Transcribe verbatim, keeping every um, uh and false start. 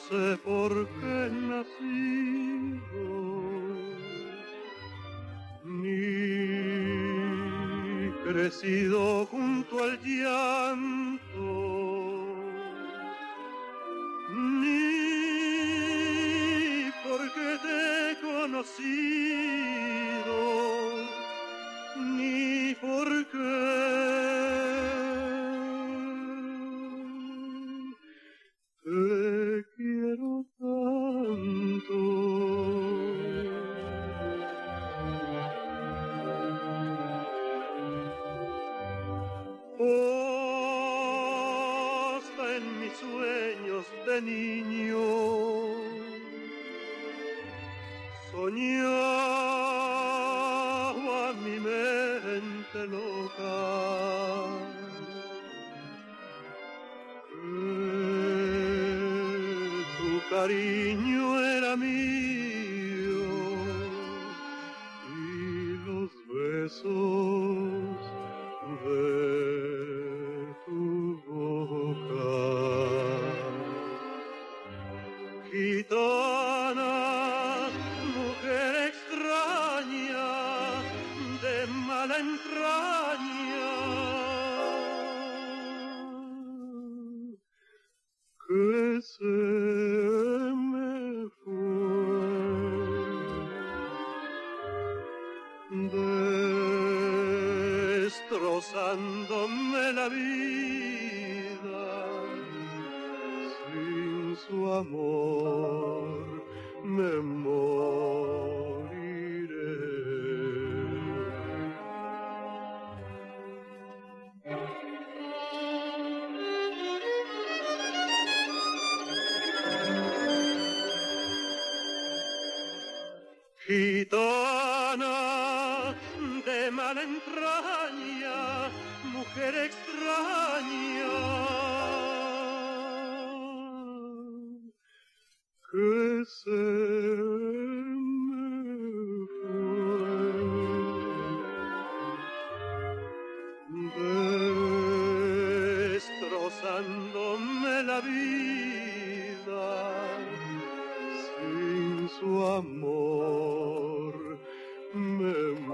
sé por qué he nacido, ni crecido junto al llanto, ni porque te he conocido, ni porque te quiero tanto. Hasta en mis sueños de niño soñaba mi mente loca tu cariño era mío y los besos de tu boca. Gitana, mujer extraña, de mala entraña, que se me fue, destrozándome la vida. Sin su amor me moriré. Gitana de mala entraña, mujer extraña, que se me fue, destrozándome la vida. Sin su amor me